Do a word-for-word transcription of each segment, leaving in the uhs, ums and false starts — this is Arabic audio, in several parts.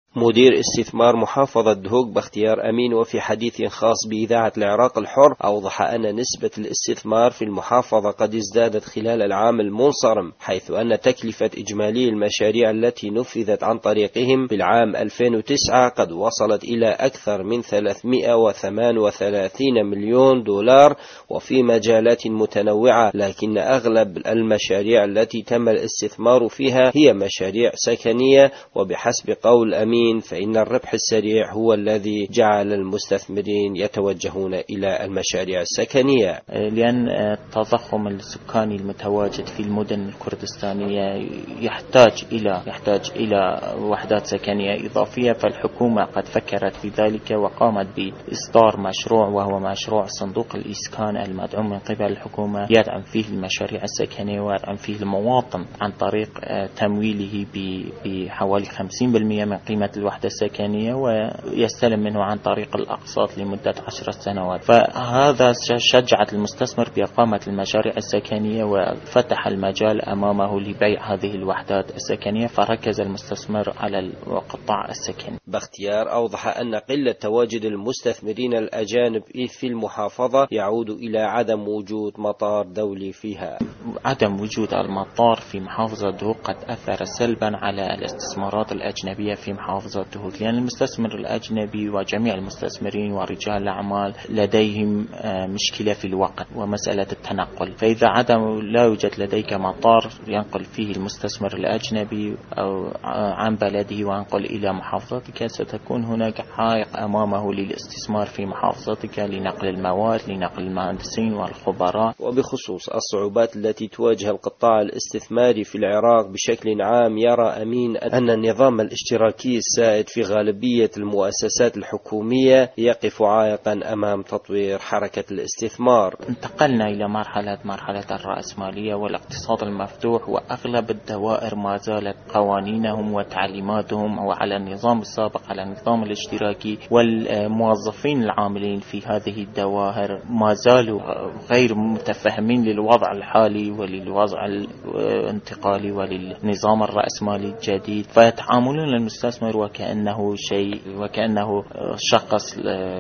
مدير استثمار محافظة دهوك باختيار أمين وفي حديث خاص بإذاعة العراق الحر أوضح أن نسبة الاستثمار في المحافظة قد ازدادت خلال العام المنصرم، حيث أن تكلفة إجمالي المشاريع التي نفذت عن طريقهم في العام ألفين وتسعة قد وصلت إلى أكثر من ثلاثمئة وثمانية وثلاثين مليون دولار وفي مجالات متنوعة، لكن أغلب المشاريع التي تم الاستثمار فيها هي مشاريع سكنية. وبحسب قول أمين فإن الربح السريع هو الذي جعل المستثمرين يتوجهون إلى المشاريع السكنية، لأن التضخم السكاني المتواجد في المدن الكردستانية يحتاج إلى يحتاج إلى وحدات سكنية إضافية. فالحكومة قد فكرت في ذلك وقامت بإصدار مشروع وهو مشروع صندوق الإسكان المدعوم من قبل الحكومة، يدعم فيه المشاريع السكنية ويدعم فيه المواطن عن طريق تمويله بحوالي خمسين بالمئة من قيمة الوحدة السكنية، ويستلم منه عن طريق الأقساط لمدة عشر سنوات. فهذا شجعت المستثمر بإقامة المشاريع السكنية وفتح المجال أمامه لبيع هذه الوحدات السكنية، فركز المستثمر على القطاع السكني. باختيار أوضح أن قلة تواجد المستثمرين الأجانب في المحافظة يعود إلى عدم وجود مطار دولي فيها. عدم وجود المطار في محافظة دهوك قد أثر سلبا على الاستثمارات الأجنبية في محافظة دهوك، لأن المستثمر الأجنبي وجميع المستثمرين ورجال الأعمال لديهم مشكلة في الوقت ومسألة التنقل. فإذا عدم لا يوجد لديك مطار ينقل فيه المستثمر الأجنبي أو عن بلده وينقل إلى محافظتك، ستكون هناك عائق أمامه للاستثمار في محافظتك لنقل المواد، لنقل المهندسين والخبراء. وبخصوص الصعوبات التي تواجه القطاع الاستثماري في العراق بشكل عام، يرى أمين أن النظام الاشتراكي السائد في غالبية المؤسسات الحكومية يقف عائقا أمام تطوير حركة الاستثمار. انتقلنا إلى مرحلة مرحلة الرأسمالية والاقتصاد المفتوح، وأغلب الدوائر ما زالت قوانينهم وتعليماتهم وعلى النظام السابق على النظام الاشتراكي، والموظفين العاملين في هذه الدوائر ما زالوا غير متفهمين للوضع الحالي وللوضع الانتقالي وللنظام الرأسمالي الجديد، فيتعاملون المستثمر وكأنه شيء وكأنه شخص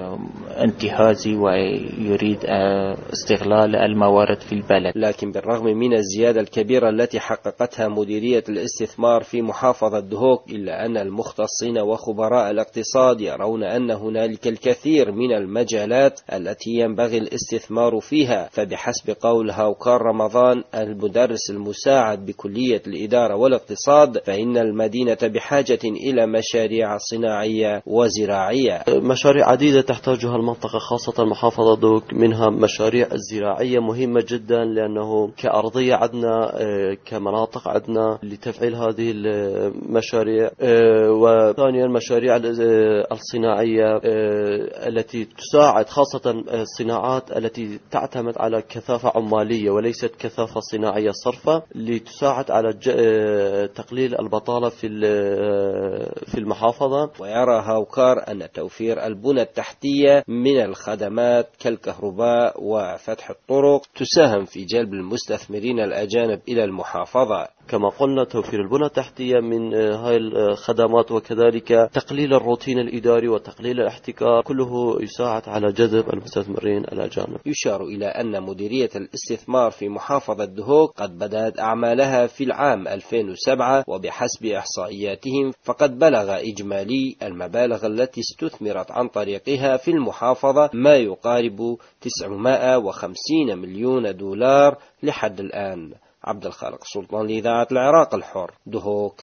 انتهازي ويريد استغلال الموارد في البلد. لكن بالرغم من الزيادة الكبيرة التي حققتها مديرية الاستثمار في محافظة دهوك، إلا أن المختصين وخبراء الاقتصاد يرون أن هنالك الكثير من المجالات التي ينبغي الاستثمار فيها. فبحسب قول هاوكار رمضان المدرس المساعد بكلية الإدارة والاقتصاد، فإن المدينة بحاجة إلى مشاريع صناعية وزراعية. مشاريع عديدة تحتاجها المنطقة خاصة محافظة دهوك، منها مشاريع الزراعية مهمة جدا لأنه كأرضية عدنا كمناطق عدنا لتفعيل هذه المشاريع، وثانيا المشاريع الصناعية التي تساعد خاصة الصناعات التي تعتمد على كثافة عمالية وليست كثافة صناعية صرفة، لتساعد على تقليل البطالة في في المحافظة. ويرى هاوكار أن توفير البنى التحتية من الخدمات كالكهرباء وفتح الطرق تساهم في جلب المستثمرين الأجانب إلى المحافظة. كما قلنا توفير البنى التحتية من هاي الخدمات وكذلك تقليل الروتين الإداري وتقليل الاحتكار، كله يساعد على جذب المستثمرين الأجانب. يشار إلى أن مديرية الاستثمار في محافظة دهوك قد بدأت أعمالها في العام ألفين وسبعة، وبحسب إحصائياتهم فقد بلغ إجمالي المبالغ التي استثمرت عن طريقها في المحافظة ما يقارب تسعمائة وخمسين مليون دولار لحد الآن. عبد الخالق سلطان لإذاعة العراق الحر، دهوك.